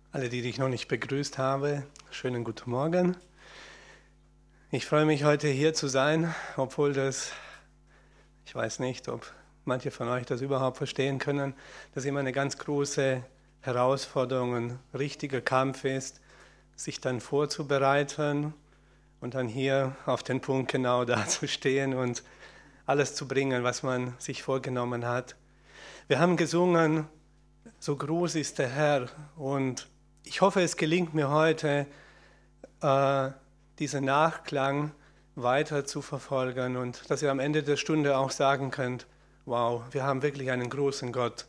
Alle, die ich noch nicht begrüßt habe, schönen guten Morgen. Ich freue mich, heute hier zu sein, obwohl ich weiß nicht, ob manche von euch das überhaupt verstehen können, dass immer eine ganz große Herausforderung, ein richtiger Kampf ist, sich dann vorzubereiten und dann hier auf den Punkt genau da zu stehen und alles zu bringen, was man sich vorgenommen hat. Wir haben gesungen, so groß ist der Herr, und ich hoffe, es gelingt mir heute, diesen Nachklang weiter zu verfolgen und dass ihr am Ende der Stunde auch sagen könnt, wow, wir haben wirklich einen großen Gott.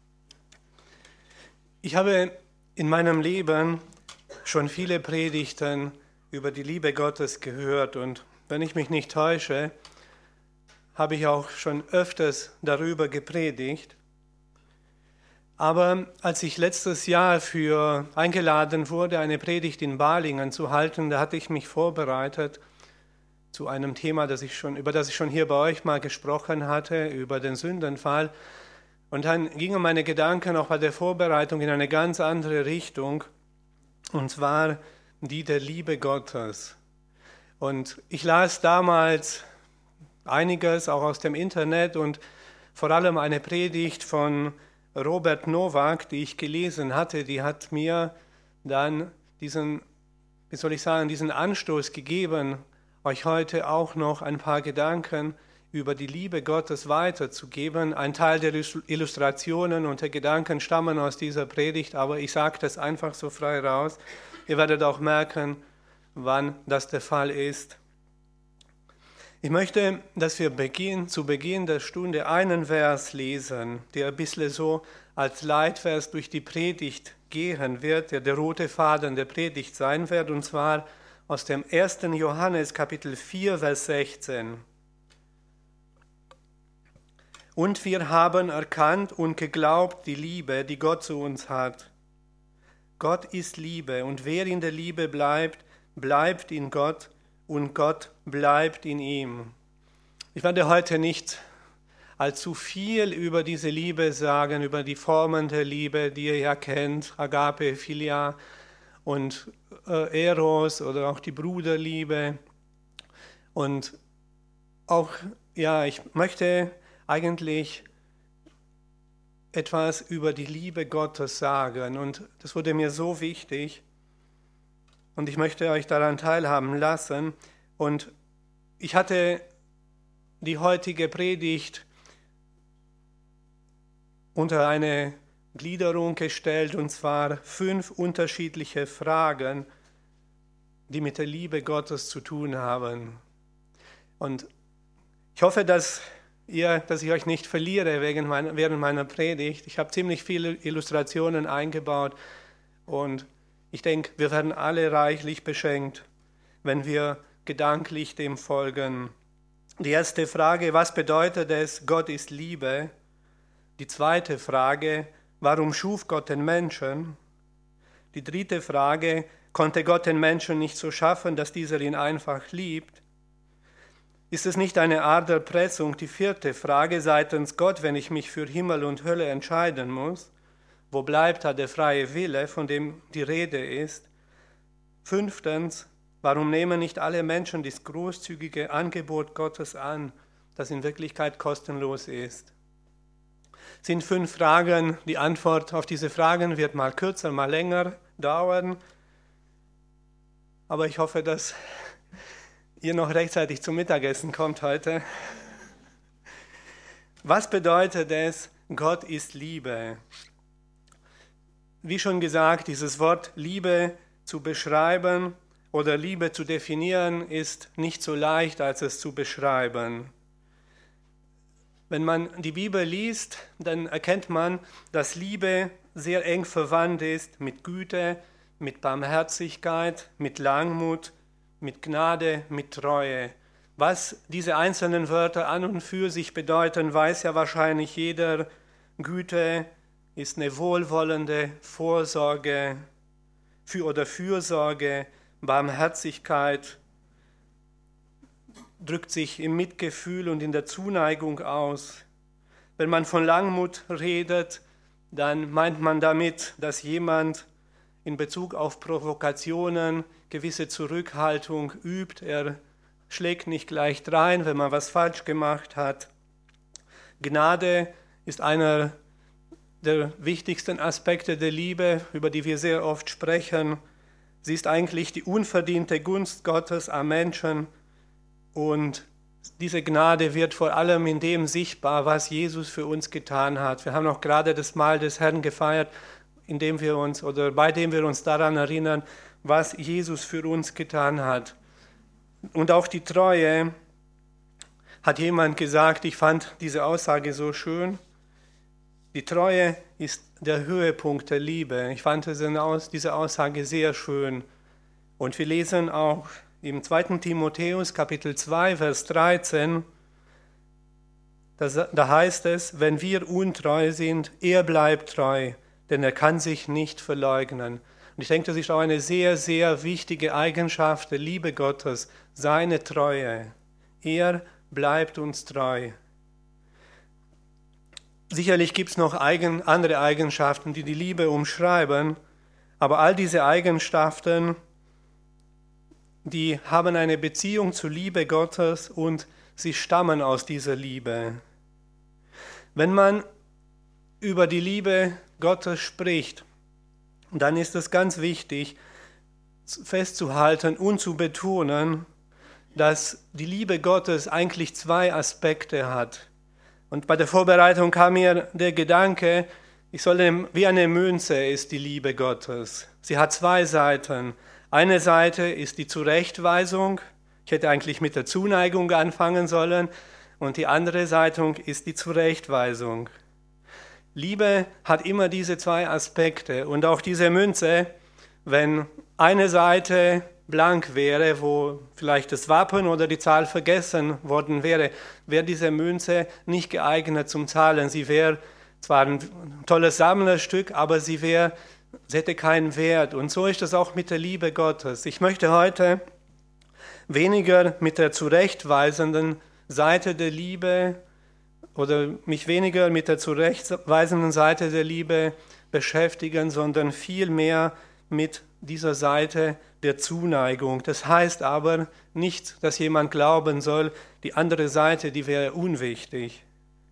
Ich habe in meinem Leben schon viele Predigten über die Liebe Gottes gehört, und wenn ich mich nicht täusche, habe ich auch schon öfters darüber gepredigt. Aber als ich letztes Jahr eingeladen wurde, eine Predigt in Balingen zu halten, da hatte ich mich vorbereitet zu einem Thema, über das ich schon hier bei euch mal gesprochen hatte, über den Sündenfall. Und dann gingen meine Gedanken auch bei der Vorbereitung in eine ganz andere Richtung, und zwar die der Liebe Gottes. Und ich las damals einiges auch aus dem Internet und vor allem eine Predigt von Robert Nowak, die ich gelesen hatte, die hat mir dann diesen Anstoß gegeben, euch heute auch noch ein paar Gedanken über die Liebe Gottes weiterzugeben. Ein Teil der Illustrationen und der Gedanken stammen aus dieser Predigt, aber ich sage das einfach so frei raus. Ihr werdet auch merken, wann das der Fall ist. Ich möchte, dass wir zu Beginn der Stunde einen Vers lesen, der ein bisschen so als Leitvers durch die Predigt gehen wird, der rote Faden der Predigt sein wird, und zwar aus dem 1. Johannes Kapitel 4, Vers 16. Und wir haben erkannt und geglaubt die Liebe, die Gott zu uns hat. Gott ist Liebe, und wer in der Liebe bleibt, bleibt in Gott, und Gott bleibt in ihm. Ich werde heute nicht allzu viel über diese Liebe sagen, über die Formen der Liebe, die ihr ja kennt, Agape, Philia und Eros oder auch die Bruderliebe. Und auch, ich möchte eigentlich etwas über die Liebe Gottes sagen, und das wurde mir so wichtig. Und ich möchte euch daran teilhaben lassen. Und ich hatte die heutige Predigt unter eine Gliederung gestellt, und zwar 5 unterschiedliche Fragen, die mit der Liebe Gottes zu tun haben. Und ich hoffe, dass ich euch nicht verliere während meiner Predigt. Ich habe ziemlich viele Illustrationen eingebaut, und ich denke, wir werden alle reichlich beschenkt, wenn wir gedanklich dem folgen. Die erste Frage, was bedeutet es, Gott ist Liebe? Die zweite Frage, warum schuf Gott den Menschen? Die dritte Frage, konnte Gott den Menschen nicht so schaffen, dass dieser ihn einfach liebt? Ist es nicht eine Art Erpressung? Die vierte Frage, seitens Gott, wenn ich mich für Himmel und Hölle entscheiden muss? Wo bleibt da der freie Wille, von dem die Rede ist? 5. Warum nehmen nicht alle Menschen das großzügige Angebot Gottes an, das in Wirklichkeit kostenlos ist? Das sind 5 Fragen. Die Antwort auf diese Fragen wird mal kürzer, mal länger dauern. Aber ich hoffe, dass ihr noch rechtzeitig zum Mittagessen kommt heute. Was bedeutet es, Gott ist Liebe? Wie schon gesagt, dieses Wort Liebe zu beschreiben oder Liebe zu definieren, ist nicht so leicht, als es zu beschreiben. Wenn man die Bibel liest, dann erkennt man, dass Liebe sehr eng verwandt ist mit Güte, mit Barmherzigkeit, mit Langmut, mit Gnade, mit Treue. Was diese einzelnen Wörter an und für sich bedeuten, weiß ja wahrscheinlich jeder. Güte ist eine wohlwollende Fürsorge, Barmherzigkeit drückt sich im Mitgefühl und in der Zuneigung aus. Wenn man von Langmut redet, dann meint man damit, dass jemand in Bezug auf Provokationen gewisse Zurückhaltung übt. Er schlägt nicht gleich drein, wenn man was falsch gemacht hat. Gnade ist einer der wichtigsten Aspekte der Liebe, über die wir sehr oft sprechen. Sie ist eigentlich die unverdiente Gunst Gottes am Menschen und diese Gnade wird vor allem in dem sichtbar, was Jesus für uns getan hat. Wir haben auch gerade das Mahl des Herrn gefeiert, bei dem wir uns daran erinnern, was Jesus für uns getan hat. Und auch die Treue, hat jemand gesagt, ich fand diese Aussage so schön. Die Treue ist der Höhepunkt der Liebe. Ich fand diese Aussage sehr schön. Und wir lesen auch im 2. Timotheus, Kapitel 2, Vers 13, da heißt es, wenn wir untreu sind, er bleibt treu, denn er kann sich nicht verleugnen. Und ich denke, das ist auch eine sehr, sehr wichtige Eigenschaft der Liebe Gottes, seine Treue. Er bleibt uns treu. Sicherlich gibt es noch andere Eigenschaften, die die Liebe umschreiben, aber all diese Eigenschaften, die haben eine Beziehung zur Liebe Gottes und sie stammen aus dieser Liebe. Wenn man über die Liebe Gottes spricht, dann ist es ganz wichtig, festzuhalten und zu betonen, dass die Liebe Gottes eigentlich zwei Aspekte hat. Und bei der Vorbereitung kam mir der Gedanke, wie eine Münze ist die Liebe Gottes. Sie hat zwei Seiten. Eine Seite ist die Zurechtweisung. Ich hätte eigentlich mit der Zuneigung anfangen sollen. Und die andere Seite ist die Zurechtweisung. Liebe hat immer diese zwei Aspekte. Und auch diese Münze, wenn eine Seite blank wäre, wo vielleicht das Wappen oder die Zahl vergessen worden wäre, wäre diese Münze nicht geeignet zum Zahlen. Sie wäre zwar ein tolles Sammlerstück, aber sie hätte keinen Wert. Und so ist es auch mit der Liebe Gottes. Ich möchte heute weniger mit der zurechtweisenden Seite der Liebe oder mich weniger mit der zurechtweisenden Seite der Liebe beschäftigen, sondern vielmehr mit dieser Seite der Zuneigung. Das heißt aber nicht, dass jemand glauben soll, die andere Seite, die wäre unwichtig.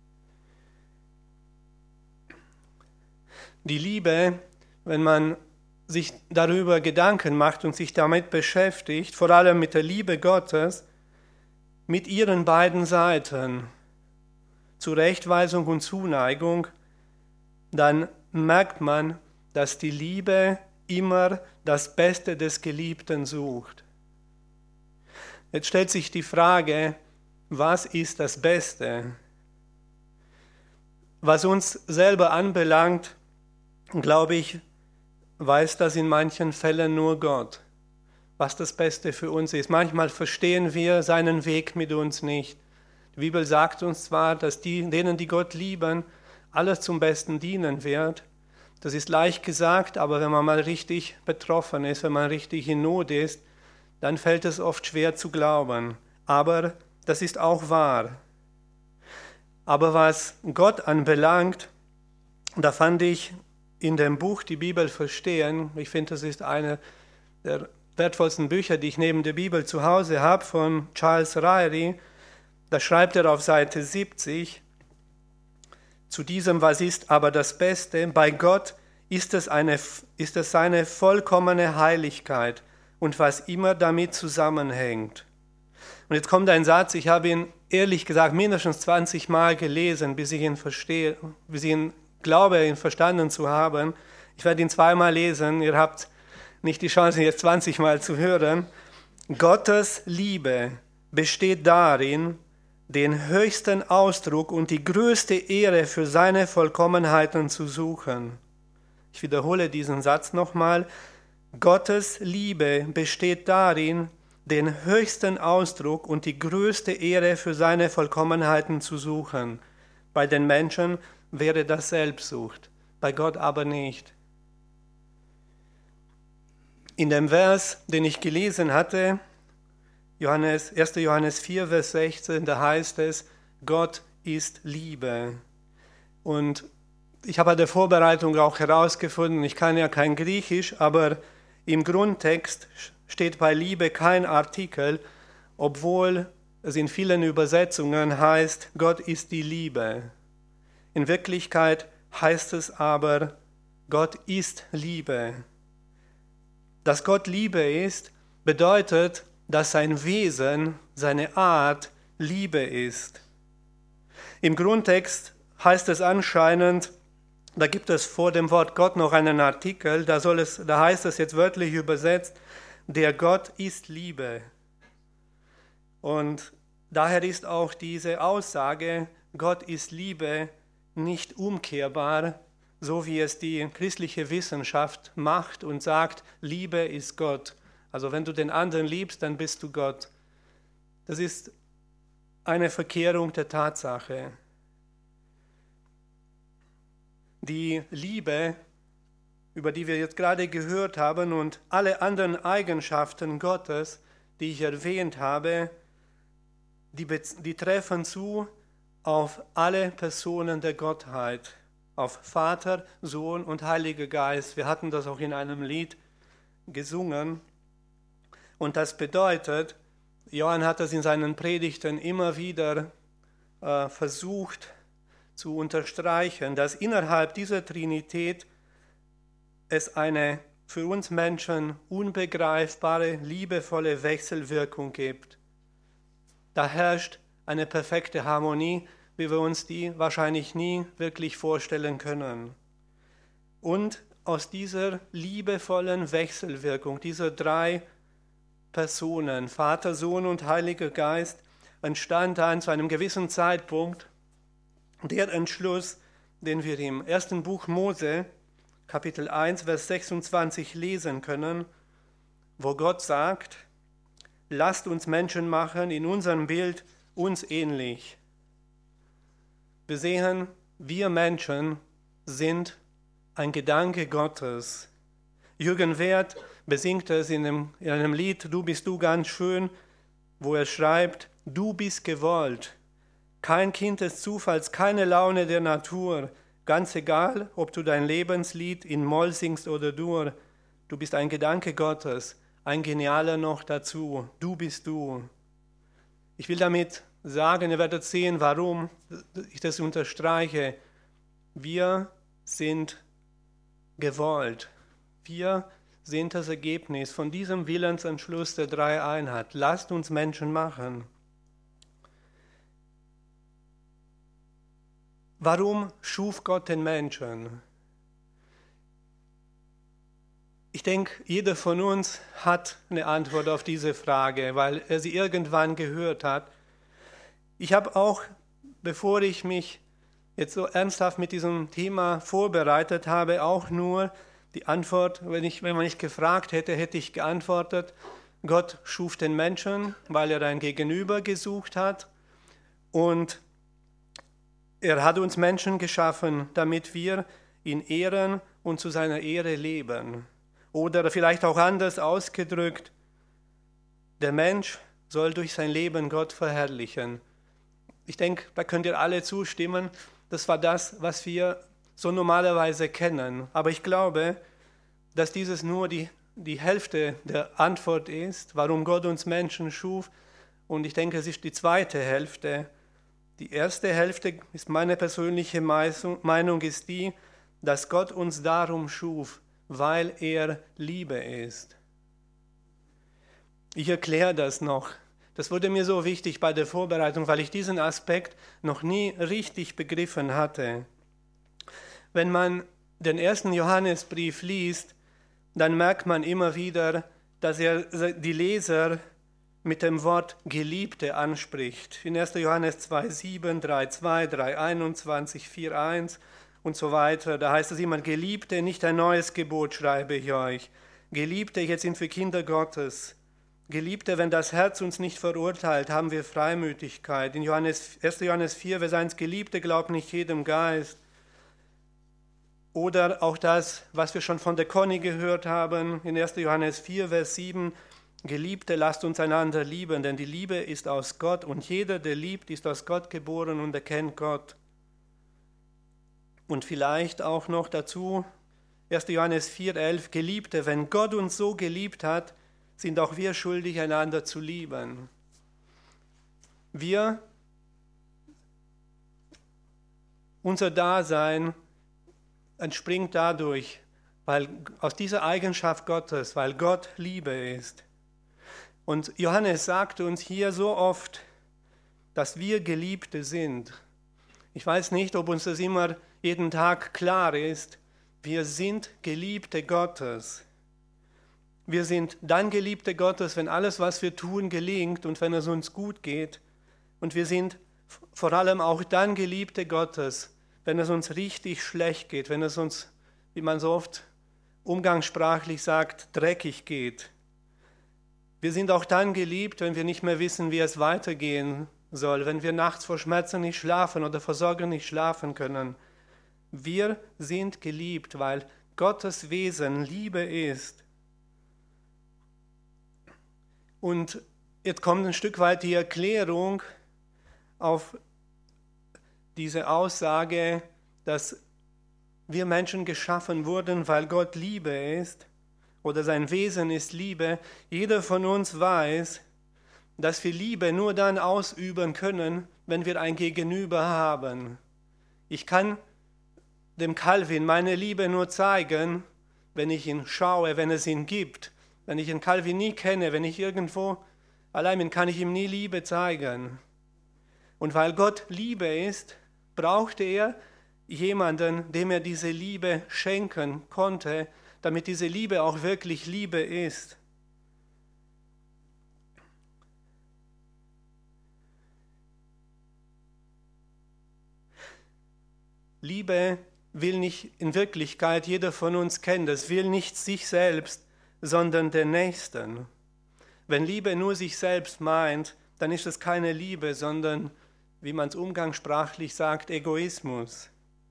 Die Liebe, wenn man sich darüber Gedanken macht und sich damit beschäftigt, vor allem mit der Liebe Gottes, mit ihren beiden Seiten, Zurechtweisung und Zuneigung, dann merkt man, dass die Liebe immer das Beste des Geliebten sucht. Jetzt stellt sich die Frage, was ist das Beste? Was uns selber anbelangt, glaube ich, weiß das in manchen Fällen nur Gott, was das Beste für uns ist. Manchmal verstehen wir seinen Weg mit uns nicht. Die Bibel sagt uns zwar, dass denen, die Gott lieben, alles zum Besten dienen wird. Das ist leicht gesagt, aber wenn man mal richtig betroffen ist, wenn man richtig in Not ist, dann fällt es oft schwer zu glauben. Aber das ist auch wahr. Aber was Gott anbelangt, da fand ich in dem Buch Die Bibel verstehen, ich finde, das ist eine der wertvollsten Bücher, die ich neben der Bibel zu Hause habe, von Charles Ryrie, da schreibt er auf Seite 70, zu diesem, was ist aber das Beste, bei Gott ist es seine vollkommene Heiligkeit und was immer damit zusammenhängt. Und jetzt kommt ein Satz, ich habe ihn ehrlich gesagt mindestens 20 Mal gelesen, bis ich ihn glaube, ihn verstanden zu haben. Ich werde ihn zweimal lesen, ihr habt nicht die Chance, ihn jetzt 20 Mal zu hören. Gottes Liebe besteht darin, den höchsten Ausdruck und die größte Ehre für seine Vollkommenheiten zu suchen. Ich wiederhole diesen Satz nochmal. Gottes Liebe besteht darin, den höchsten Ausdruck und die größte Ehre für seine Vollkommenheiten zu suchen. Bei den Menschen wäre das Selbstsucht, bei Gott aber nicht. In dem Vers, den ich gelesen hatte, 1. Johannes 4, Vers 16, da heißt es, Gott ist Liebe. Und ich habe bei der Vorbereitung auch herausgefunden, ich kann ja kein Griechisch, aber im Grundtext steht bei Liebe kein Artikel, obwohl es in vielen Übersetzungen heißt, Gott ist die Liebe. In Wirklichkeit heißt es aber, Gott ist Liebe. Dass Gott Liebe ist, bedeutet, dass sein Wesen, seine Art Liebe ist. Im Grundtext heißt es anscheinend, da gibt es vor dem Wort Gott noch einen Artikel, da heißt es jetzt wörtlich übersetzt, der Gott ist Liebe. Und daher ist auch diese Aussage, Gott ist Liebe, nicht umkehrbar, so wie es die christliche Wissenschaft macht und sagt, Liebe ist Gott. Also wenn du den anderen liebst, dann bist du Gott. Das ist eine Verkehrung der Tatsache. Die Liebe, über die wir jetzt gerade gehört haben, und alle anderen Eigenschaften Gottes, die ich erwähnt habe, die treffen zu auf alle Personen der Gottheit, auf Vater, Sohn und Heiliger Geist. Wir hatten das auch in einem Lied gesungen. Und das bedeutet, Johann hat das in seinen Predigten immer wieder versucht zu unterstreichen, dass innerhalb dieser Trinität es eine für uns Menschen unbegreifbare, liebevolle Wechselwirkung gibt. Da herrscht eine perfekte Harmonie, wie wir uns die wahrscheinlich nie wirklich vorstellen können. Und aus dieser liebevollen Wechselwirkung dieser drei Personen, Vater, Sohn und Heiliger Geist, entstand dann zu einem gewissen Zeitpunkt der Entschluss, den wir im ersten Buch Mose, Kapitel 1, Vers 26 lesen können, wo Gott sagt, lasst uns Menschen machen in unserem Bild uns ähnlich. Wir sehen, wir Menschen sind ein Gedanke Gottes. Jürgen Werth besingt es in einem Lied, Du bist du ganz schön, wo er schreibt, du bist gewollt. Kein Kind des Zufalls, keine Laune der Natur, ganz egal, ob du dein Lebenslied in Moll singst oder Dur, du bist ein Gedanke Gottes, ein genialer noch dazu, du bist du. Ich will damit sagen, ihr werdet sehen, warum ich das unterstreiche, wir sind gewollt, wir sind das Ergebnis von diesem Willensentschluss der Dreieinheit. Lasst uns Menschen machen. Warum schuf Gott den Menschen? Ich denke, jeder von uns hat eine Antwort auf diese Frage, weil er sie irgendwann gehört hat. Ich habe auch, bevor ich mich jetzt so ernsthaft mit diesem Thema vorbereitet habe, auch nur die Antwort, wenn man mich gefragt hätte, hätte ich geantwortet, Gott schuf den Menschen, weil er ein Gegenüber gesucht hat und er hat uns Menschen geschaffen, damit wir ihn ehren und zu seiner Ehre leben. Oder vielleicht auch anders ausgedrückt, der Mensch soll durch sein Leben Gott verherrlichen. Ich denke, da könnt ihr alle zustimmen, das war das, was wir so normalerweise kennen. Aber ich glaube, dass dieses nur die Hälfte der Antwort ist, warum Gott uns Menschen schuf. Und ich denke, es ist die zweite Hälfte. Die erste Hälfte ist meine persönliche Meinung, ist die, dass Gott uns darum schuf, weil er Liebe ist. Ich erkläre das noch. Das wurde mir so wichtig bei der Vorbereitung, weil ich diesen Aspekt noch nie richtig begriffen hatte. Wenn man den ersten Johannesbrief liest, dann merkt man immer wieder, dass er die Leser mit dem Wort Geliebte anspricht. In 1. Johannes 2,7, 3,2, 3,21, 4,1 und so weiter. Da heißt es immer, Geliebte, nicht ein neues Gebot schreibe ich euch. Geliebte, jetzt sind wir Kinder Gottes. Geliebte, wenn das Herz uns nicht verurteilt, haben wir Freimütigkeit. In 1. Johannes 4, Vers 1, Geliebte, glaubt nicht jedem Geist. Oder auch das, was wir schon von der Conny gehört haben, in 1. Johannes 4, Vers 7, Geliebte, lasst uns einander lieben, denn die Liebe ist aus Gott und jeder, der liebt, ist aus Gott geboren und erkennt Gott. Und vielleicht auch noch dazu 1. Johannes 4,11, Geliebte, wenn Gott uns so geliebt hat, sind auch wir schuldig, einander zu lieben. Unser Dasein entspringt dadurch, weil aus dieser Eigenschaft Gottes, weil Gott Liebe ist. Und Johannes sagt uns hier so oft, dass wir Geliebte sind. Ich weiß nicht, ob uns das immer jeden Tag klar ist. Wir sind Geliebte Gottes. Wir sind dann Geliebte Gottes, wenn alles, was wir tun, gelingt und wenn es uns gut geht. Und wir sind vor allem auch dann Geliebte Gottes, wenn es uns richtig schlecht geht, wenn es uns, wie man so oft umgangssprachlich sagt, dreckig geht. Wir sind auch dann geliebt, wenn wir nicht mehr wissen, wie es weitergehen soll, wenn wir nachts vor Schmerzen nicht schlafen oder vor Sorgen nicht schlafen können. Wir sind geliebt, weil Gottes Wesen Liebe ist. Und jetzt kommt ein Stück weit die Erklärung auf diese Aussage, dass wir Menschen geschaffen wurden, weil Gott Liebe ist oder sein Wesen ist Liebe. Jeder von uns weiß, dass wir Liebe nur dann ausüben können, wenn wir ein Gegenüber haben. Ich kann dem Calvin meine Liebe nur zeigen, wenn ich ihn schaue, wenn es ihn gibt. Wenn ich den Calvin nie kenne, wenn ich irgendwo allein bin, kann ich ihm nie Liebe zeigen. Und weil Gott Liebe ist, brauchte er jemanden, dem er diese Liebe schenken konnte, damit diese Liebe auch wirklich Liebe ist. Liebe will nicht in Wirklichkeit, jeder von uns kennt es, will nicht sich selbst, sondern den Nächsten. Wenn Liebe nur sich selbst meint, dann ist es keine Liebe, sondern, wie man es umgangssprachlich sagt, Egoismus.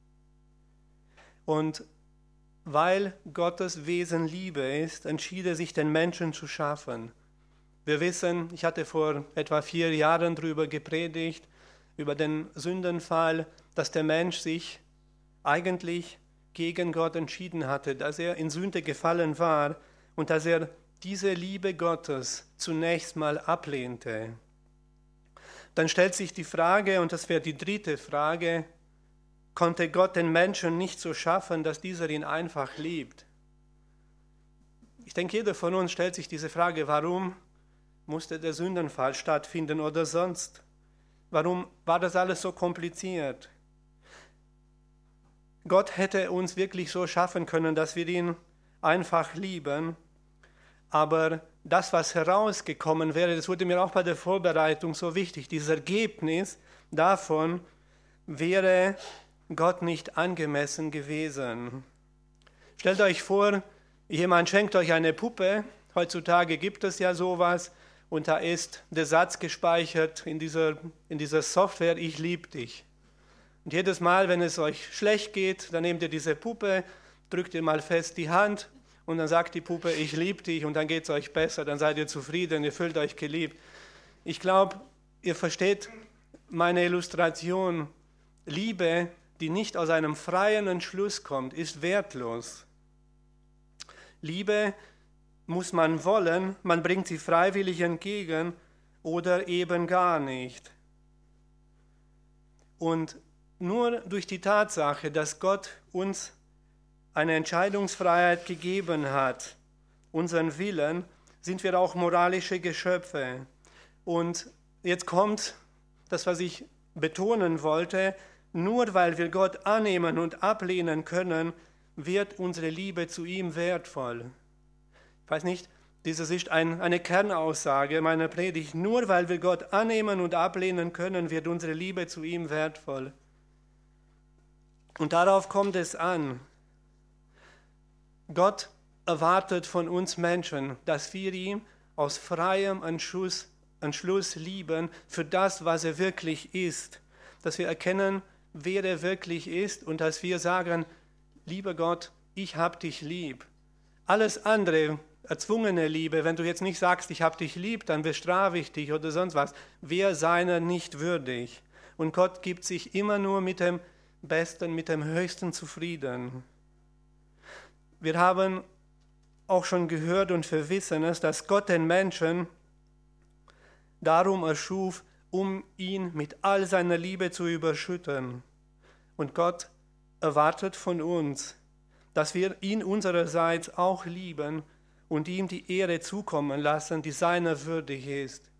Und weil Gottes Wesen Liebe ist, entschied er sich, den Menschen zu schaffen. Wir wissen, ich hatte vor etwa 4 Jahren darüber gepredigt, über den Sündenfall, dass der Mensch sich eigentlich gegen Gott entschieden hatte, dass er in Sünde gefallen war und dass er diese Liebe Gottes zunächst mal ablehnte. Dann stellt sich die Frage, und das wäre die 3. Frage, konnte Gott den Menschen nicht so schaffen, dass dieser ihn einfach liebt? Ich denke, jeder von uns stellt sich diese Frage, warum musste der Sündenfall stattfinden oder sonst? Warum war das alles so kompliziert? Gott hätte uns wirklich so schaffen können, dass wir ihn einfach lieben, aber das, was herausgekommen wäre, das wurde mir auch bei der Vorbereitung so wichtig, dieses Ergebnis davon wäre Gott nicht angemessen gewesen. Stellt euch vor, jemand schenkt euch eine Puppe, heutzutage gibt es ja sowas, und da ist der Satz gespeichert in dieser Software, ich liebe dich. Und jedes Mal, wenn es euch schlecht geht, dann nehmt ihr diese Puppe, drückt ihr mal fest die Hand und dann sagt die Puppe, ich liebe dich, und dann geht es euch besser, dann seid ihr zufrieden, ihr fühlt euch geliebt. Ich glaube, ihr versteht meine Illustration. Liebe, die nicht aus einem freien Entschluss kommt, ist wertlos. Liebe muss man wollen, man bringt sie freiwillig entgegen oder eben gar nicht. Und nur durch die Tatsache, dass Gott uns eine Entscheidungsfreiheit gegeben hat, unseren Willen, sind wir auch moralische Geschöpfe. Und jetzt kommt das, was ich betonen wollte, nur weil wir Gott annehmen und ablehnen können, wird unsere Liebe zu ihm wertvoll. Ich weiß nicht, dieses ist eine Kernaussage meiner Predigt. Nur weil wir Gott annehmen und ablehnen können, wird unsere Liebe zu ihm wertvoll. Und darauf kommt es an. Gott erwartet von uns Menschen, dass wir ihn aus freiem Entschluss lieben für das, was er wirklich ist. Dass wir erkennen, wer er wirklich ist und dass wir sagen, lieber Gott, ich habe dich lieb. Alles andere, erzwungene Liebe, wenn du jetzt nicht sagst, ich habe dich lieb, dann bestrafe ich dich oder sonst was, wäre seiner nicht würdig. Und Gott gibt sich immer nur mit dem Besten, mit dem Höchsten zufrieden. Wir haben auch schon gehört und wir wissen es, dass Gott den Menschen darum erschuf, um ihn mit all seiner Liebe zu überschütten. Und Gott erwartet von uns, dass wir ihn unsererseits auch lieben und ihm die Ehre zukommen lassen, die seiner würdig ist.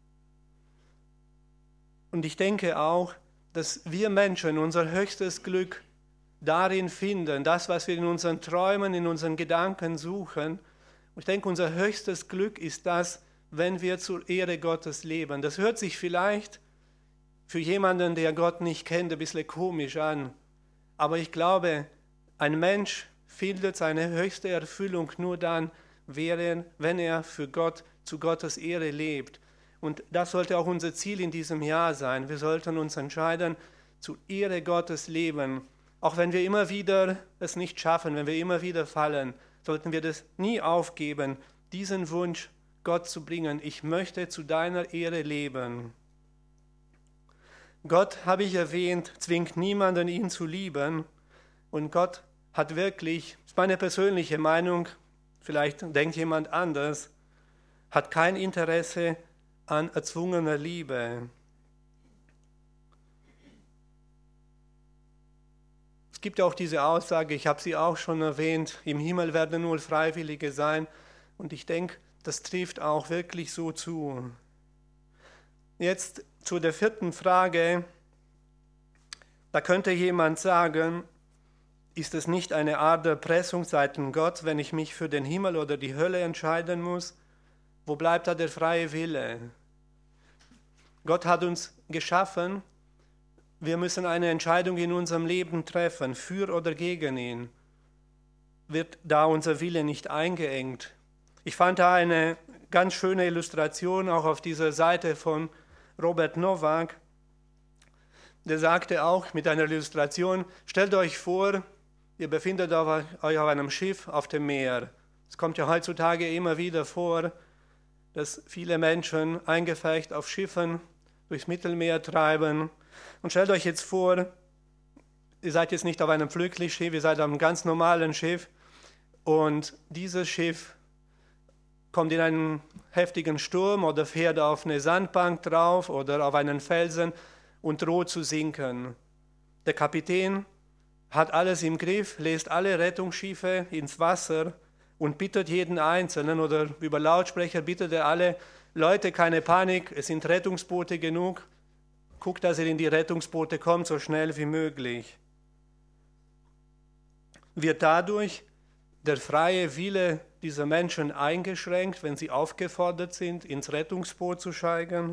Und ich denke auch, dass wir Menschen unser höchstes Glück darin finden, das, was wir in unseren Träumen, in unseren Gedanken suchen. Ich denke, unser höchstes Glück ist das, wenn wir zur Ehre Gottes leben. Das hört sich vielleicht für jemanden, der Gott nicht kennt, ein bisschen komisch an. Aber ich glaube, ein Mensch findet seine höchste Erfüllung nur dann, wenn er für Gott, zu Gottes Ehre lebt. Und das sollte auch unser Ziel in diesem Jahr sein. Wir sollten uns entscheiden, zur Ehre Gottes leben. Auch wenn wir immer wieder es nicht schaffen, wenn wir immer wieder fallen, sollten wir das nie aufgeben, diesen Wunsch Gott zu bringen. Ich möchte zu deiner Ehre leben. Gott, habe ich erwähnt, zwingt niemanden, ihn zu lieben. Und Gott hat wirklich, das ist meine persönliche Meinung, vielleicht denkt jemand anders, hat kein Interesse an erzwungener Liebe. Es gibt ja auch diese Aussage, ich habe sie auch schon erwähnt, im Himmel werden nur Freiwillige sein. Und ich denke, das trifft auch wirklich so zu. Jetzt zu der 4. Frage. Da könnte jemand sagen, ist es nicht eine Art Erpressung seitens Gott, wenn ich mich für den Himmel oder die Hölle entscheiden muss? Wo bleibt da der freie Wille? Gott hat uns geschaffen. Wir müssen eine Entscheidung in unserem Leben treffen, für oder gegen ihn. Wird da unser Wille nicht eingeengt? Ich fand da eine ganz schöne Illustration auch auf dieser Seite von Robert Nowak. Der sagte auch mit einer Illustration, stellt euch vor, ihr befindet euch auf einem Schiff auf dem Meer. Es kommt ja heutzutage immer wieder vor, dass viele Menschen eingefärbt auf Schiffen durchs Mittelmeer treiben. Und stellt euch jetzt vor, ihr seid jetzt nicht auf einem Flugzeug, ihr seid auf einem ganz normalen Schiff und dieses Schiff kommt in einen heftigen Sturm oder fährt auf eine Sandbank drauf oder auf einen Felsen und droht zu sinken. Der Kapitän hat alles im Griff, lässt alle Rettungsschiffe ins Wasser und bittet jeden Einzelnen oder über Lautsprecher bittet er alle, Leute, keine Panik, es sind Rettungsboote genug, guckt, dass ihr in die Rettungsboote kommt, so schnell wie möglich. Wird dadurch der freie Wille dieser Menschen eingeschränkt, wenn sie aufgefordert sind, ins Rettungsboot zu steigen?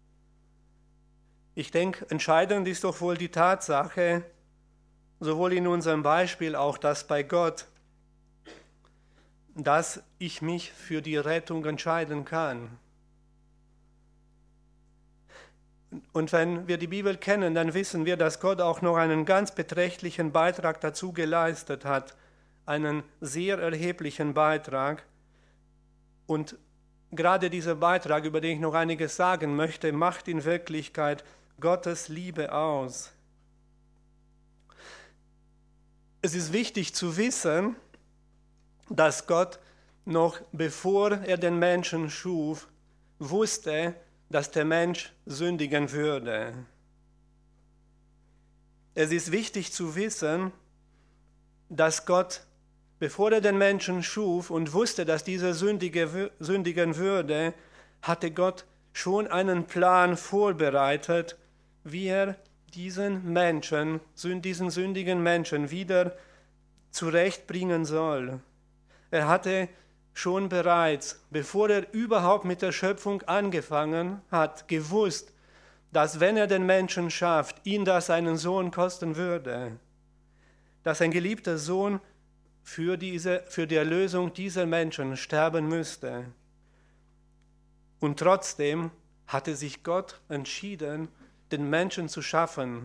Ich denke, entscheidend ist doch wohl die Tatsache, sowohl in unserem Beispiel auch das bei Gott, dass ich mich für die Rettung entscheiden kann. Und wenn wir die Bibel kennen, dann wissen wir, dass Gott auch noch einen ganz beträchtlichen Beitrag dazu geleistet hat, einen sehr erheblichen Beitrag. Und gerade dieser Beitrag, über den ich noch einiges sagen möchte, macht in Wirklichkeit Gottes Liebe aus. Es ist wichtig zu wissen, dass Gott noch bevor er den Menschen schuf, wusste, dass der Mensch sündigen würde. Es ist wichtig zu wissen, dass Gott, bevor er den Menschen schuf und wusste, dass dieser sündigen würde, hatte Gott schon einen Plan vorbereitet, wie er diesen sündigen Menschen wieder zurechtbringen soll. Er hatte schon bereits, bevor er überhaupt mit der Schöpfung angefangen hat, gewusst, dass wenn er den Menschen schafft, ihn das seinen Sohn kosten würde, dass ein geliebter Sohn für die Erlösung dieser Menschen sterben müsste. Und trotzdem hatte sich Gott entschieden, den Menschen zu schaffen.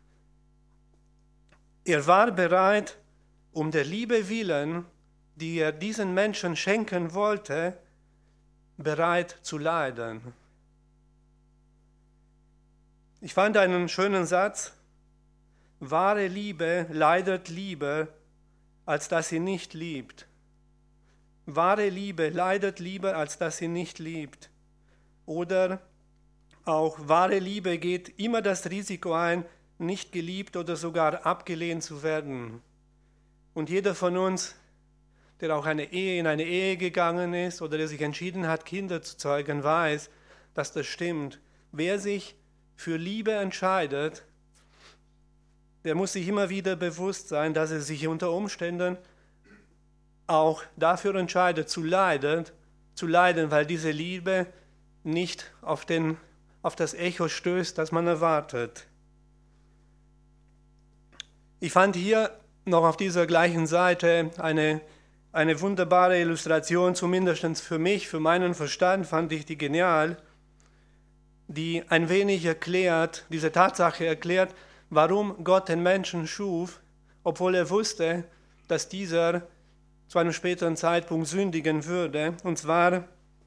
Er war bereit, um der Liebe willen, die er diesen Menschen schenken wollte, bereit zu leiden. Ich fand einen schönen Satz, wahre Liebe leidet lieber, als dass sie nicht liebt. Wahre Liebe leidet lieber, als dass sie nicht liebt. Oder auch wahre Liebe geht immer das Risiko ein, nicht geliebt oder sogar abgelehnt zu werden. Und jeder von uns, der auch in eine Ehe gegangen ist oder der sich entschieden hat, Kinder zu zeugen, weiß, dass das stimmt. Wer sich für Liebe entscheidet, der muss sich immer wieder bewusst sein, dass er sich unter Umständen auch dafür entscheidet, zu leiden, weil diese Liebe nicht auf das Echo stößt, das man erwartet. Ich fand hier noch auf dieser gleichen Seite eine wunderbare Illustration, zumindest für mich, für meinen Verstand fand ich die genial, die ein wenig diese Tatsache erklärt, warum Gott den Menschen schuf, obwohl er wusste, dass dieser zu einem späteren Zeitpunkt sündigen würde. Und zwar,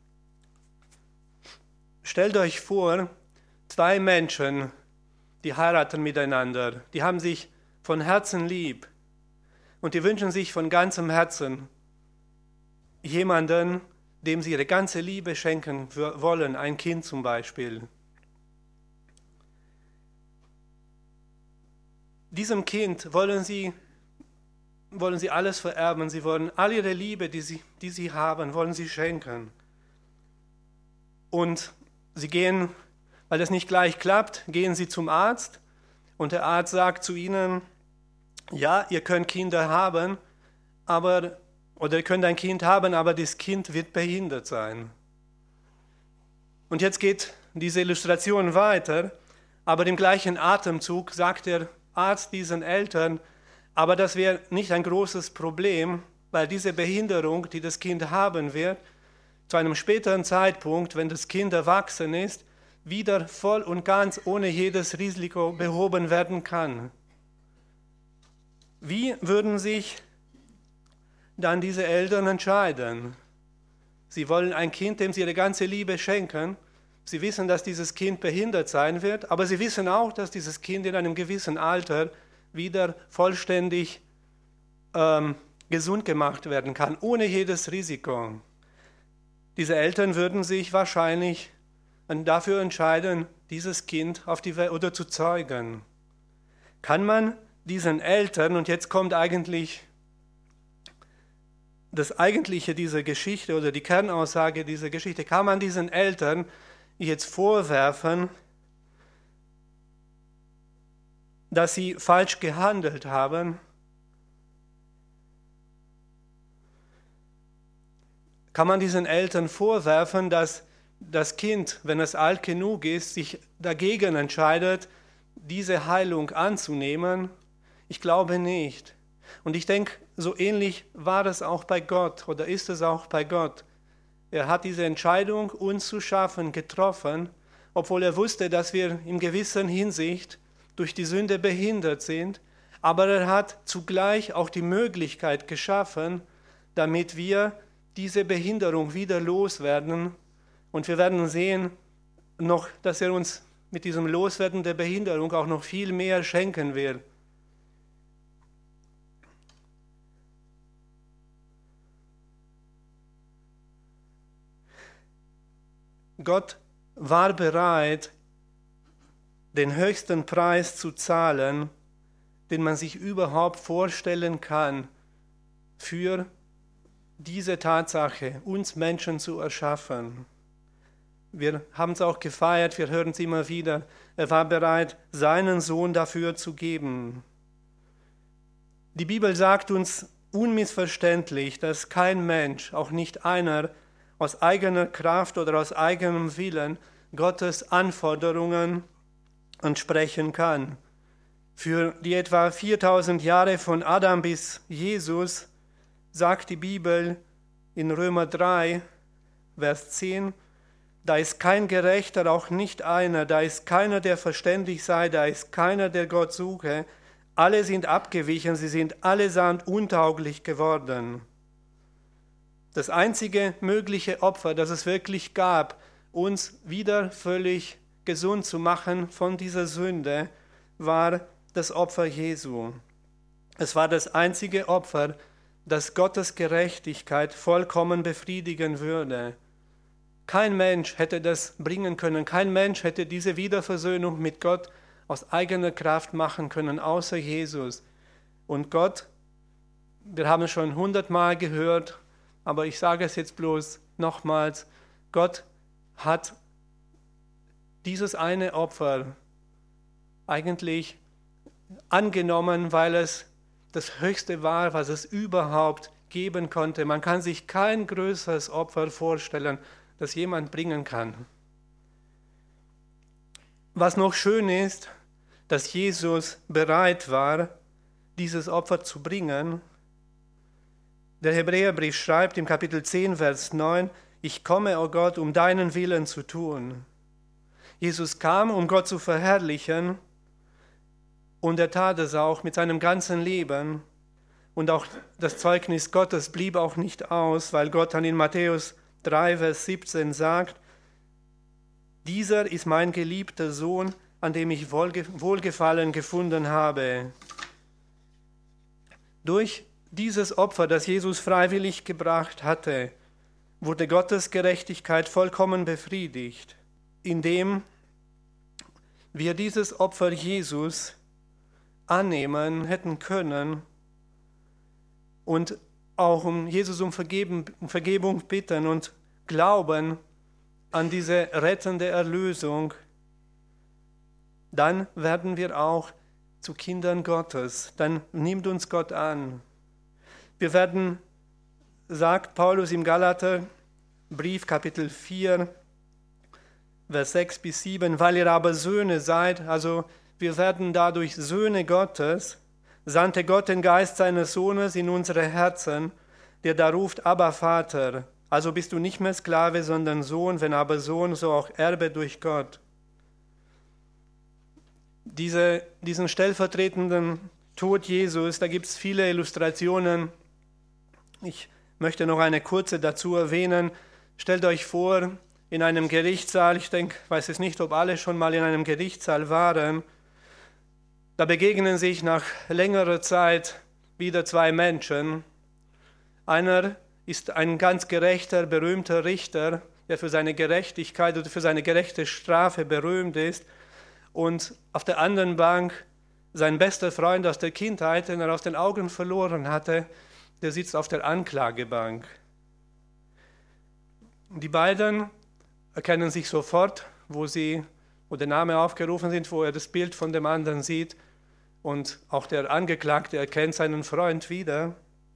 stellt euch vor, zwei Menschen, die heiraten miteinander, die haben sich von Herzen lieb und die wünschen sich von ganzem Herzen jemanden, dem sie ihre ganze Liebe schenken wollen, ein Kind zum Beispiel. Diesem Kind wollen sie alles vererben, sie wollen all ihre Liebe, die sie haben, wollen sie schenken. Und sie gehen, weil das nicht gleich klappt, gehen sie zum Arzt und der Arzt sagt zu ihnen, ja, ihr könnt Kinder haben, oder ihr könnt ein Kind haben, aber das Kind wird behindert sein. Und jetzt geht diese Illustration weiter, aber im gleichen Atemzug sagt der Arzt diesen Eltern, aber das wäre nicht ein großes Problem, weil diese Behinderung, die das Kind haben wird, zu einem späteren Zeitpunkt, wenn das Kind erwachsen ist, wieder voll und ganz ohne jedes Risiko behoben werden kann. Wie würden sich dann diese Eltern entscheiden? Sie wollen ein Kind, dem sie ihre ganze Liebe schenken. Sie wissen, dass dieses Kind behindert sein wird, aber sie wissen auch, dass dieses Kind in einem gewissen Alter wieder vollständig gesund gemacht werden kann, ohne jedes Risiko. Diese Eltern würden sich wahrscheinlich dafür entscheiden, dieses Kind auf die Welt oder zu zeugen. Kann man diesen Eltern, und jetzt kommt eigentlich das Eigentliche dieser Geschichte oder die Kernaussage dieser Geschichte, kann man diesen Eltern jetzt vorwerfen, dass sie falsch gehandelt haben? Kann man diesen Eltern vorwerfen, dass das Kind, wenn es alt genug ist, sich dagegen entscheidet, diese Heilung anzunehmen? Ich glaube nicht. Und ich denke, so ähnlich war es auch bei Gott oder ist es auch bei Gott. Er hat diese Entscheidung, uns zu schaffen, getroffen, obwohl er wusste, dass wir in gewisser Hinsicht durch die Sünde behindert sind. Aber er hat zugleich auch die Möglichkeit geschaffen, damit wir diese Behinderung wieder loswerden. Und wir werden sehen, dass er uns mit diesem Loswerden der Behinderung auch noch viel mehr schenken will. Gott war bereit, den höchsten Preis zu zahlen, den man sich überhaupt vorstellen kann, für diese Tatsache, uns Menschen zu erschaffen. Wir haben es auch gefeiert, wir hören es immer wieder. Er war bereit, seinen Sohn dafür zu geben. Die Bibel sagt uns unmissverständlich, dass kein Mensch, auch nicht einer, aus eigener Kraft oder aus eigenem Willen Gottes Anforderungen entsprechen kann. Für die etwa 4000 Jahre von Adam bis Jesus sagt die Bibel in Römer 3, Vers 10, da ist kein Gerechter, auch nicht einer, da ist keiner, der verständig sei, da ist keiner, der Gott suche. Alle sind abgewichen, sie sind allesamt untauglich geworden. Das einzige mögliche Opfer, das es wirklich gab, uns wieder völlig gesund zu machen von dieser Sünde, war das Opfer Jesu. Es war das einzige Opfer, das Gottes Gerechtigkeit vollkommen befriedigen würde. Kein Mensch hätte das bringen können, kein Mensch hätte diese Wiederversöhnung mit Gott aus eigener Kraft machen können, außer Jesus. Und Gott, wir haben es schon 100-mal gehört, aber ich sage es jetzt bloß nochmals, Gott hat dieses eine Opfer eigentlich angenommen, weil es das Höchste war, was es überhaupt geben konnte. Man kann sich kein größeres Opfer vorstellen, das jemand bringen kann. Was noch schön ist, dass Jesus bereit war, dieses Opfer zu bringen. Der Hebräerbrief schreibt im Kapitel 10, Vers 9, ich komme, o Gott, um deinen Willen zu tun. Jesus kam, um Gott zu verherrlichen, und er tat es auch mit seinem ganzen Leben. Und auch das Zeugnis Gottes blieb auch nicht aus, weil Gott dann in Matthäus 3, Vers 17 sagt, dieser ist mein geliebter Sohn, an dem ich Wohlgefallen gefunden habe. Durch dieses Opfer, das Jesus freiwillig gebracht hatte, wurde Gottes Gerechtigkeit vollkommen befriedigt, indem wir dieses Opfer Jesus annehmen hätten können und auch um Jesus um Vergebung bitten und glauben an diese rettende Erlösung, dann werden wir auch zu Kindern Gottes, dann nimmt uns Gott an. Wir werden, sagt Paulus im Galaterbrief Kapitel 4, Vers 6 bis 7, weil ihr aber Söhne seid, also wir werden dadurch Söhne Gottes, sandte Gott den Geist seines Sohnes in unsere Herzen, der da ruft, Abba Vater. Also bist du nicht mehr Sklave, sondern Sohn, wenn aber Sohn, so auch Erbe durch Gott. Diesen stellvertretenden Tod Jesus, da gibt es viele Illustrationen. Ich möchte noch eine kurze dazu erwähnen. Stellt euch vor, in einem Gerichtssaal, ich weiß es nicht, ob alle schon mal in einem Gerichtssaal waren, da begegnen sich nach längerer Zeit wieder zwei Menschen. Einer ist ein ganz gerechter, berühmter Richter, der für seine Gerechtigkeit oder für seine gerechte Strafe berühmt ist. Und auf der anderen Bank sein bester Freund aus der Kindheit, den er aus den Augen verloren hatte, der sitzt auf der Anklagebank. Die beiden erkennen sich sofort, wo der Name aufgerufen sind, wo er das Bild von dem anderen sieht. Und auch der Angeklagte erkennt seinen Freund wieder.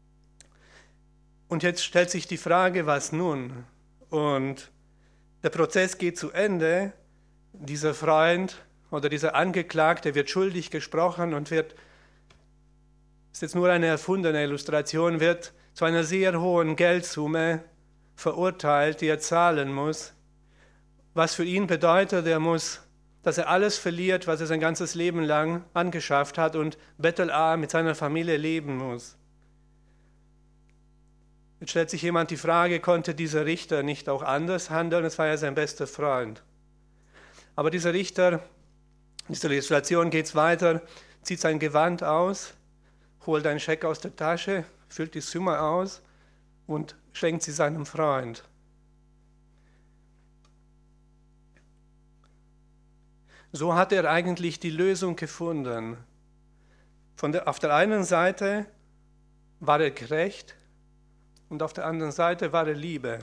Und jetzt stellt sich die Frage, was nun? Und der Prozess geht zu Ende. Dieser Freund oder dieser Angeklagte wird schuldig gesprochen und ist jetzt nur eine erfundene Illustration, wird zu einer sehr hohen Geldsumme verurteilt, die er zahlen muss. Was für ihn bedeutet, dass er alles verliert, was er sein ganzes Leben lang angeschafft hat und bettelarm mit seiner Familie leben muss. Jetzt stellt sich jemand die Frage, konnte dieser Richter nicht auch anders handeln? Es war ja sein bester Freund. Aber dieser Richter, diese Illustration geht es weiter, zieht sein Gewand aus, holt einen Scheck aus der Tasche, füllt die Summe aus und schenkt sie seinem Freund. So hat er eigentlich die Lösung gefunden. Auf der einen Seite war er gerecht und auf der anderen Seite war er Liebe.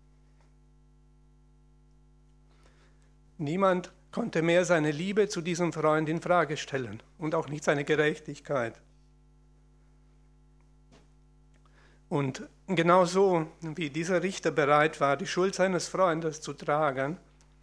Niemand konnte mehr seine Liebe zu diesem Freund in Frage stellen und auch nicht seine Gerechtigkeit. Und genauso wie dieser Richter bereit war, die Schuld seines Freundes zu tragen,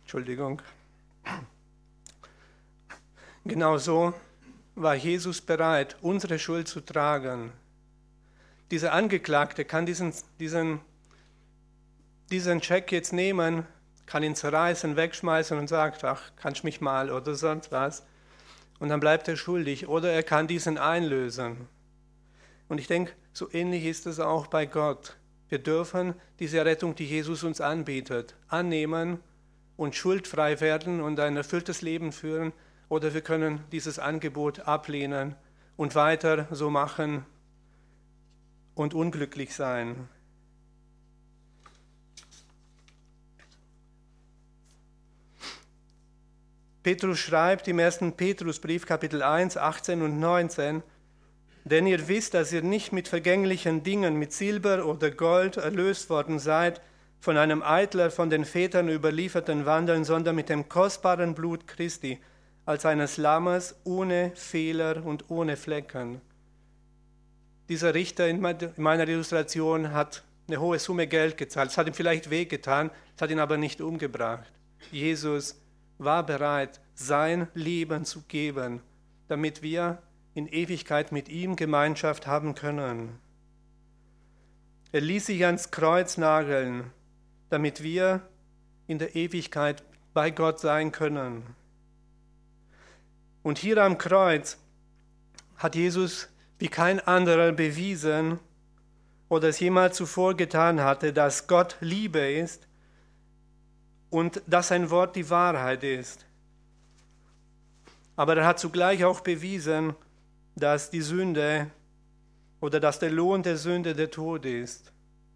genauso war Jesus bereit, unsere Schuld zu tragen. Dieser Angeklagte kann diesen Scheck jetzt nehmen, kann ihn zerreißen, wegschmeißen und sagt, ach, kannst mich mal oder sonst was. Und dann bleibt er schuldig. Oder er kann diesen einlösen. Und ich denke, so ähnlich ist es auch bei Gott. Wir dürfen diese Rettung, die Jesus uns anbietet, annehmen und schuldfrei werden und ein erfülltes Leben führen oder wir können dieses Angebot ablehnen und weiter so machen und unglücklich sein. Petrus schreibt im 1. Petrusbrief, Kapitel 1, 18 und 19, denn ihr wisst, dass ihr nicht mit vergänglichen Dingen, mit Silber oder Gold erlöst worden seid, von einem Eitler von den Vätern überlieferten Wandeln, sondern mit dem kostbaren Blut Christi, als eines Lammes, ohne Fehler und ohne Flecken. Dieser Richter in meiner Illustration hat eine hohe Summe Geld gezahlt. Es hat ihm vielleicht wehgetan, es hat ihn aber nicht umgebracht. Jesus war bereit, sein Leben zu geben, damit wir in Ewigkeit mit ihm Gemeinschaft haben können. Er ließ sich ans Kreuz nageln, damit wir in der Ewigkeit bei Gott sein können. Und hier am Kreuz hat Jesus wie kein anderer bewiesen oder es jemals zuvor getan hatte, dass Gott Liebe ist und dass sein Wort die Wahrheit ist. Aber er hat zugleich auch bewiesen, dass die Sünde oder dass der Lohn der Sünde der Tod ist.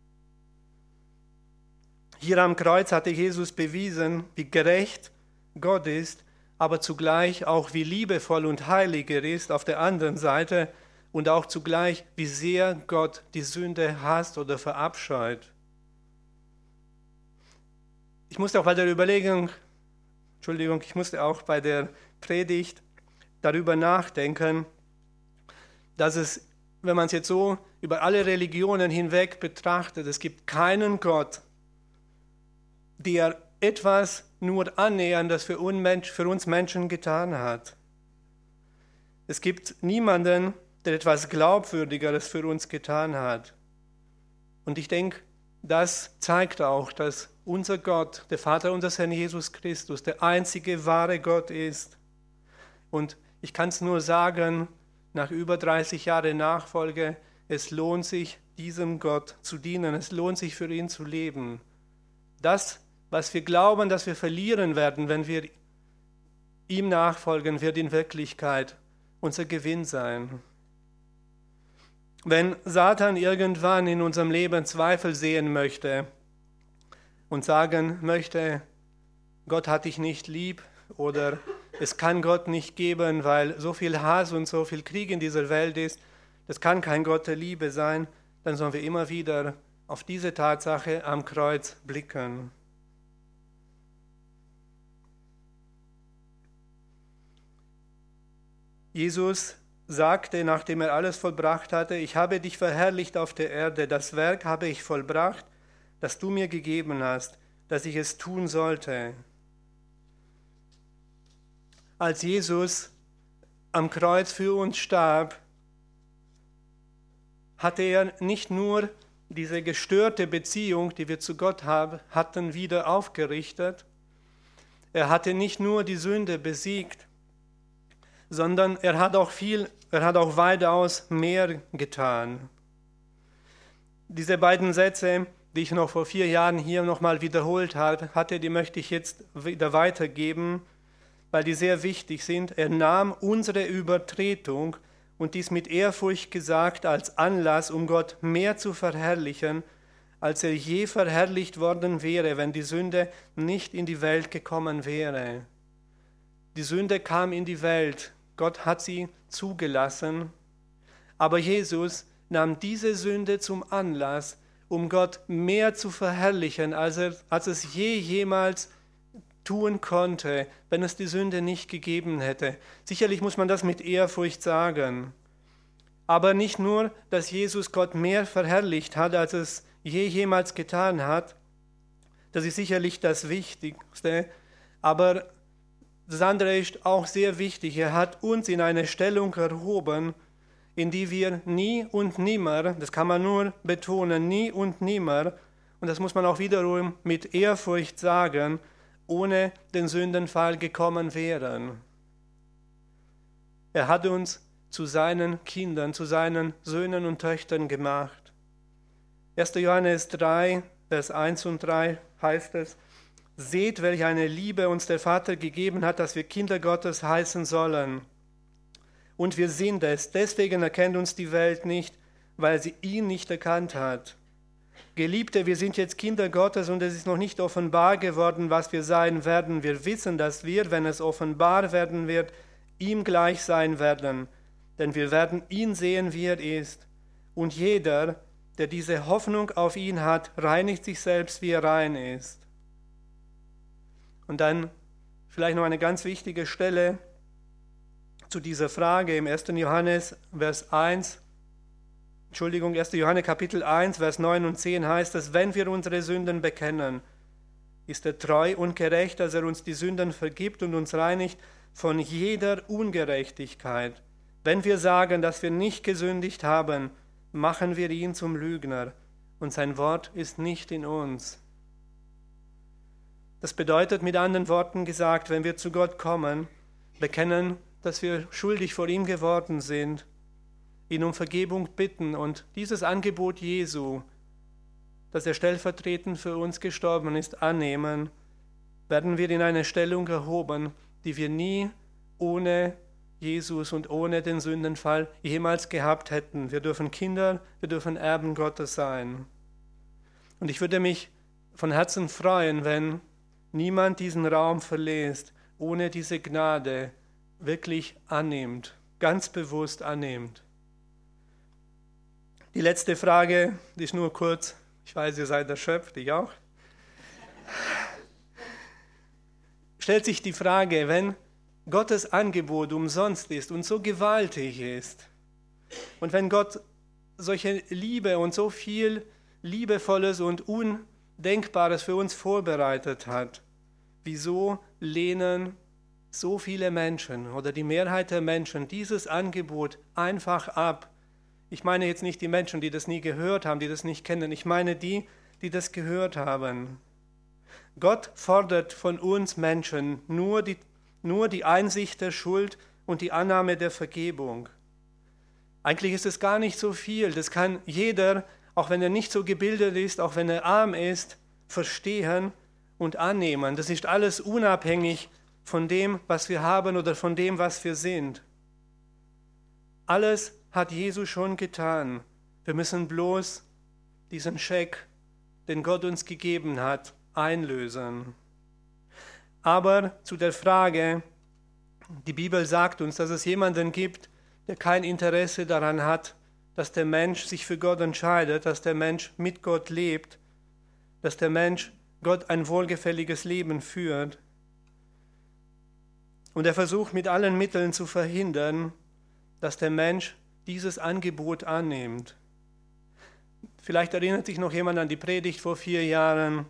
Hier am Kreuz hatte Jesus bewiesen, wie gerecht Gott ist, aber zugleich auch wie liebevoll und heilig er ist auf der anderen Seite und auch zugleich, wie sehr Gott die Sünde hasst oder verabscheut. Ich musste auch bei der Predigt darüber nachdenken, dass es, wenn man es jetzt so über alle Religionen hinweg betrachtet, es gibt keinen Gott, der etwas nur Annäherndes für uns Menschen getan hat. Es gibt niemanden, der etwas Glaubwürdigeres für uns getan hat. Und ich denke, das zeigt auch, dass unser Gott, der Vater unseres Herrn Jesus Christus, der einzige wahre Gott ist. Und ich kann es nur sagen, nach über 30 Jahren Nachfolge, es lohnt sich, diesem Gott zu dienen, es lohnt sich für ihn zu leben. Das, was wir glauben, dass wir verlieren werden, wenn wir ihm nachfolgen, wird in Wirklichkeit unser Gewinn sein. Wenn Satan irgendwann in unserem Leben Zweifel sehen möchte und sagen möchte, Gott hat dich nicht lieb oder es kann Gott nicht geben, weil so viel Hass und so viel Krieg in dieser Welt ist, das kann kein Gott der Liebe sein, dann sollen wir immer wieder auf diese Tatsache am Kreuz blicken. Jesus sagte, nachdem er alles vollbracht hatte, ich habe dich verherrlicht auf der Erde, das Werk habe ich vollbracht, das du mir gegeben hast, dass ich es tun sollte. Als Jesus am Kreuz für uns starb, hatte er nicht nur diese gestörte Beziehung, die wir zu Gott hatten, wieder aufgerichtet. Er hatte nicht nur die Sünde besiegt, sondern er hat auch weitaus mehr getan. Diese beiden Sätze, die ich noch vor 4 Jahren hier nochmal wiederholt hatte, die möchte ich jetzt wieder weitergeben, weil die sehr wichtig sind. Er nahm unsere Übertretung und dies mit Ehrfurcht gesagt als Anlass, um Gott mehr zu verherrlichen, als er je verherrlicht worden wäre, wenn die Sünde nicht in die Welt gekommen wäre. Die Sünde kam in die Welt, Gott hat sie zugelassen, aber Jesus nahm diese Sünde zum Anlass, um Gott mehr zu verherrlichen, als es jemals tun konnte, wenn es die Sünde nicht gegeben hätte. Sicherlich muss man das mit Ehrfurcht sagen. Aber nicht nur, dass Jesus Gott mehr verherrlicht hat, als es jemals getan hat, das ist sicherlich das Wichtigste, aber das andere ist auch sehr wichtig. Er hat uns in eine Stellung erhoben, in die wir nie und nimmer, das kann man nur betonen, nie und nimmer, und das muss man auch wiederum mit Ehrfurcht sagen, ohne den Sündenfall gekommen wären. Er hat uns zu seinen Kindern, zu seinen Söhnen und Töchtern gemacht. 1. Johannes 3, Vers 1 und 3 heißt es, Seht, welche eine Liebe uns der Vater gegeben hat, dass wir Kinder Gottes heißen sollen. Und wir sind es. Deswegen erkennt uns die Welt nicht, weil sie ihn nicht erkannt hat. Geliebte, wir sind jetzt Kinder Gottes und es ist noch nicht offenbar geworden, was wir sein werden. Wir wissen, dass wir, wenn es offenbar werden wird, ihm gleich sein werden. Denn wir werden ihn sehen, wie er ist. Und jeder, der diese Hoffnung auf ihn hat, reinigt sich selbst, wie er rein ist. Und dann vielleicht noch eine ganz wichtige Stelle zu dieser Frage im 1. Johannes Kapitel 1, Vers 9 und 10 heißt es, wenn wir unsere Sünden bekennen, ist er treu und gerecht, dass er uns die Sünden vergibt und uns reinigt von jeder Ungerechtigkeit. Wenn wir sagen, dass wir nicht gesündigt haben, machen wir ihn zum Lügner und sein Wort ist nicht in uns. Das bedeutet mit anderen Worten gesagt, wenn wir zu Gott kommen, bekennen, dass wir schuldig vor ihm geworden sind, ihn um Vergebung bitten und dieses Angebot Jesu, dass er stellvertretend für uns gestorben ist, annehmen, werden wir in eine Stellung erhoben, die wir nie ohne Jesus und ohne den Sündenfall jemals gehabt hätten. Wir dürfen Kinder, wir dürfen Erben Gottes sein. Und ich würde mich von Herzen freuen, wenn niemand diesen Raum verlässt, ohne diese Gnade wirklich annimmt, ganz bewusst annimmt. Die letzte Frage, die ist nur kurz. Ich weiß, ihr seid erschöpft, ich auch. Stellt sich die Frage, wenn Gottes Angebot umsonst ist und so gewaltig ist und wenn Gott solche Liebe und so viel Liebevolles und Undenkbares für uns vorbereitet hat, wieso lehnen so viele Menschen oder die Mehrheit der Menschen dieses Angebot einfach ab? Ich meine jetzt nicht die Menschen, die das nie gehört haben, die das nicht kennen. Ich meine die, die das gehört haben. Gott fordert von uns Menschen nur die Einsicht der Schuld und die Annahme der Vergebung. Eigentlich ist es gar nicht so viel. Das kann jeder, auch wenn er nicht so gebildet ist, auch wenn er arm ist, verstehen und annehmen. Das ist alles unabhängig von dem, was wir haben oder von dem, was wir sind. Alles hat Jesus schon getan. Wir müssen bloß diesen Scheck, den Gott uns gegeben hat, einlösen. Aber zu der Frage, die Bibel sagt uns, dass es jemanden gibt, der kein Interesse daran hat, dass der Mensch sich für Gott entscheidet, dass der Mensch mit Gott lebt, dass der Mensch Gott ein wohlgefälliges Leben führt. Und er versucht mit allen Mitteln zu verhindern, dass der Mensch dieses Angebot annimmt. Vielleicht erinnert sich noch jemand an die Predigt vor 4 Jahren.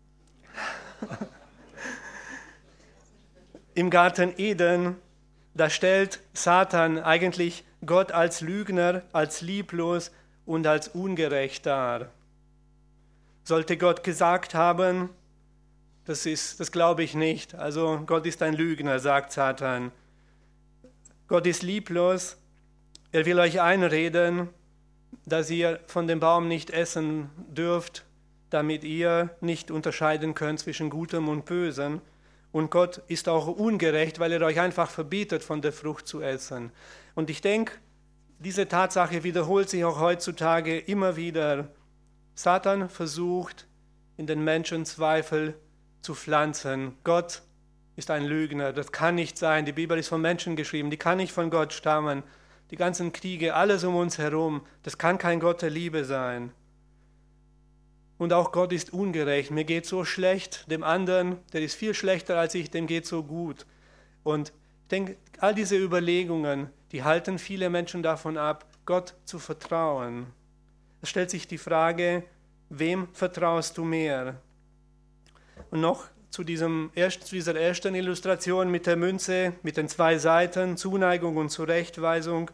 Im Garten Eden, da stellt Satan eigentlich Gott als Lügner, als lieblos und als ungerecht dar. Sollte Gott gesagt haben, das glaube ich nicht. Also Gott ist ein Lügner, sagt Satan. Gott ist lieblos. Er will euch einreden, dass ihr von dem Baum nicht essen dürft, damit ihr nicht unterscheiden könnt zwischen Gutem und Bösem. Und Gott ist auch ungerecht, weil er euch einfach verbietet, von der Frucht zu essen. Und ich denke, diese Tatsache wiederholt sich auch heutzutage immer wieder. Satan versucht, in den Menschen Zweifel zu pflanzen. Gott ist ein Lügner, das kann nicht sein. Die Bibel ist von Menschen geschrieben, die kann nicht von Gott stammen. Die ganzen Kriege, alles um uns herum, das kann kein Gott der Liebe sein. Und auch Gott ist ungerecht. Mir geht so schlecht, dem anderen, der ist viel schlechter als ich, dem geht so gut. Und ich denke, all diese Überlegungen, die halten viele Menschen davon ab, Gott zu vertrauen. Es stellt sich die Frage, wem vertraust du mehr? Und noch zu dieser ersten Illustration mit der Münze, mit den 2 Seiten, Zuneigung und Zurechtweisung.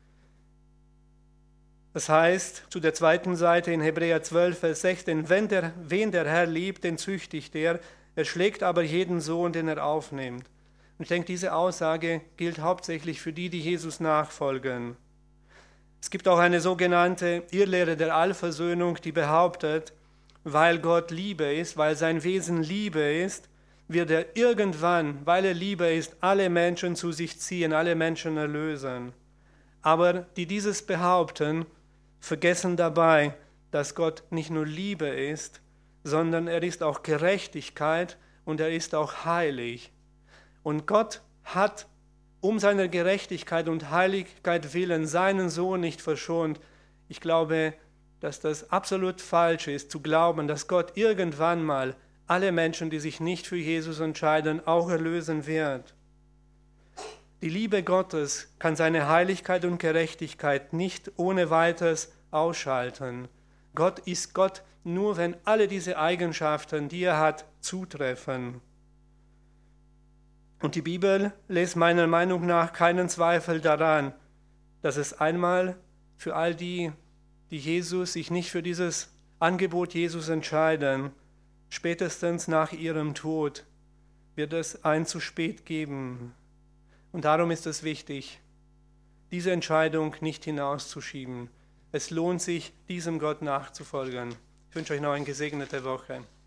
Das heißt, zu der zweiten Seite in Hebräer 12, Vers 6, denn wen der Herr liebt, den züchtigt er schlägt aber jeden Sohn, den er aufnimmt. Und ich denke, diese Aussage gilt hauptsächlich für die Jesus nachfolgen. Es gibt auch eine sogenannte Irrlehre der Allversöhnung, die behauptet, weil Gott Liebe ist, weil sein Wesen Liebe ist, wird er irgendwann, weil er Liebe ist, alle Menschen zu sich ziehen, alle Menschen erlösen. Aber die dieses behaupten, vergessen dabei, dass Gott nicht nur Liebe ist, sondern er ist auch Gerechtigkeit und er ist auch heilig. Und Gott hat um seiner Gerechtigkeit und Heiligkeit willen seinen Sohn nicht verschont. Ich glaube, dass das absolut falsch ist, zu glauben, dass Gott irgendwann mal alle Menschen, die sich nicht für Jesus entscheiden, auch erlösen wird. Die Liebe Gottes kann seine Heiligkeit und Gerechtigkeit nicht ohne weiteres ausschalten. Gott ist Gott nur, wenn alle diese Eigenschaften, die er hat, zutreffen. Und die Bibel lässt meiner Meinung nach keinen Zweifel daran, dass es einmal für all die, die sich nicht für dieses Angebot Jesus entscheiden, spätestens nach ihrem Tod wird es ein zu spät geben. Und darum ist es wichtig, diese Entscheidung nicht hinauszuschieben. Es lohnt sich, diesem Gott nachzufolgen. Ich wünsche euch noch eine gesegnete Woche.